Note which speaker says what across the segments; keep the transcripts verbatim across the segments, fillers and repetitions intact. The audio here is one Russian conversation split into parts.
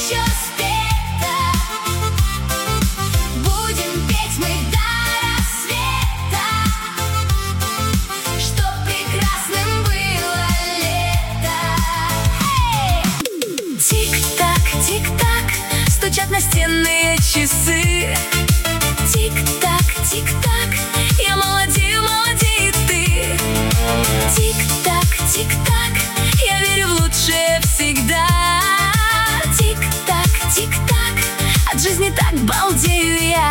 Speaker 1: еще спета. Будем петь мы до рассвета, чтоб прекрасным было лето. Тик-так, тик-так, стучат настенные часы. Тик-так, тик-так, я молодею, молодеет ты. Тик-так, тик-так, я верю в лучшее всегда. Тик-так, тик-так, от жизни так балдею я.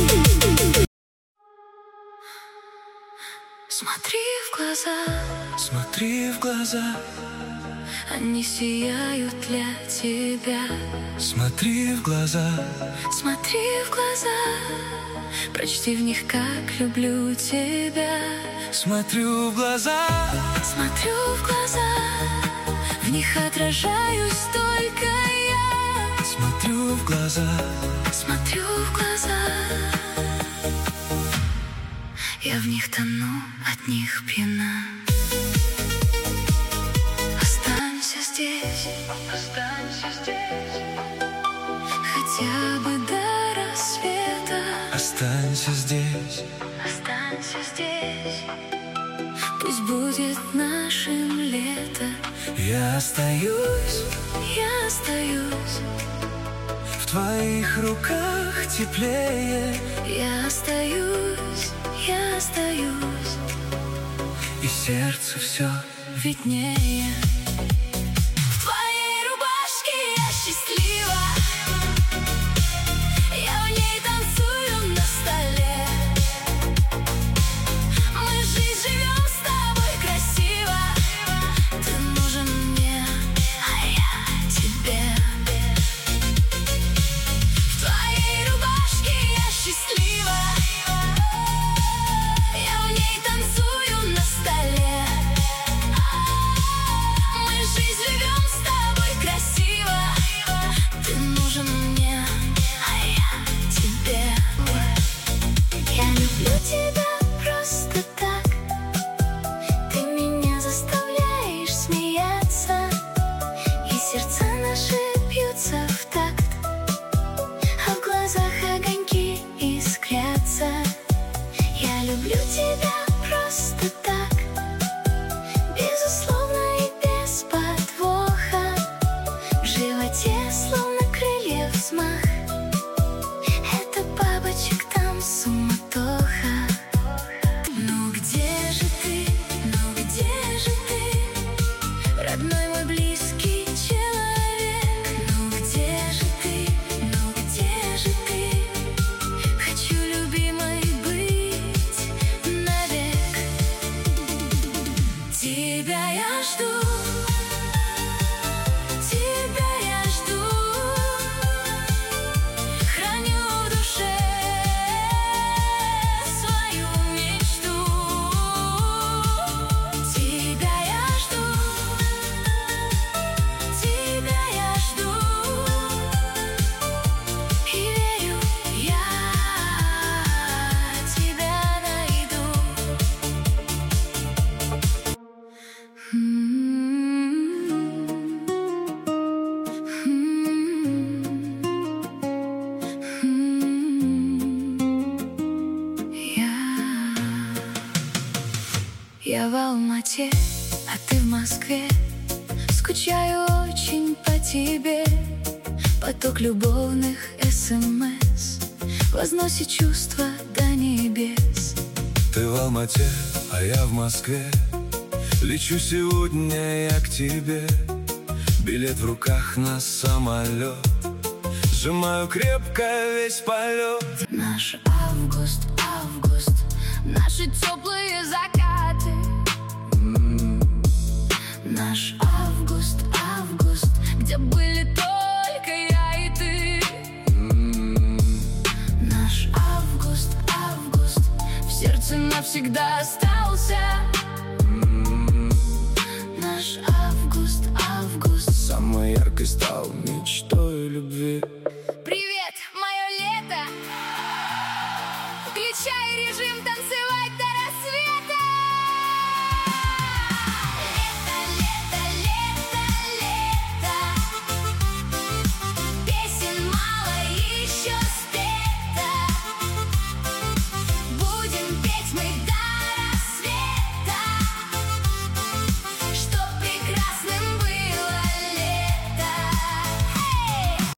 Speaker 1: Смотри в глаза,
Speaker 2: смотри в глаза,
Speaker 1: они сияют для тебя.
Speaker 2: смотри в глаза,
Speaker 1: Смотри в глаза, прочти в них, как люблю тебя.
Speaker 2: смотрю в глаза,
Speaker 1: Смотрю в глаза, в них отражаюсь только я.
Speaker 2: смотрю в глаза,
Speaker 1: Смотрю в глаза, я в них тону, от них пьяна. Останься здесь, останься здесь, хотя бы до рассвета.
Speaker 2: останься здесь,
Speaker 1: Останься здесь, пусть будет нашим лето.
Speaker 2: я остаюсь
Speaker 1: Я остаюсь,
Speaker 2: в твоих руках теплее,
Speaker 1: я остаюсь, я остаюсь,
Speaker 2: и сердце все
Speaker 1: виднее. В твоей рубашке я счастлива, я в ней танцую на столе. Мы жизнь живем с тобой красиво. Ты нужен мне, а я тебе. В твоей рубашке я счастлива, я в ней танцую на столе. Мы жизнь живем с тобой красиво. Ты нужен мне, а я тебе. Я люблю тебя просто так. Ты меня заставляешь смеяться, и сердца наши бьются в такт, а в глазах огоньки искрятся. Я люблю тебя просто так, безусловно и без подвоха. В животе словно крыльев взмах, это бабочек там суматоха. Ну где же ты, ну где же ты, родной мой близкий человек? Ну где же ты, ну где же ты, хочу любимой быть навек. Тебя я жду, тебя я жду, храню в душе свою мечту. Тебя я жду, тебя я жду, и верю, я тебя найду. Я в Алмате, а ты в Москве. Скучаю очень по тебе. Поток любовных смс возносит чувства до небес.
Speaker 2: ты в Алмате, а я в Москве. Лечу сегодня я к тебе, билет в руках на самолет, сжимаю крепко весь полет.
Speaker 1: Наш август, август, наши теплые закаты. Наш август, август, где были только я и ты. Наш август, август, в сердце навсегда остался.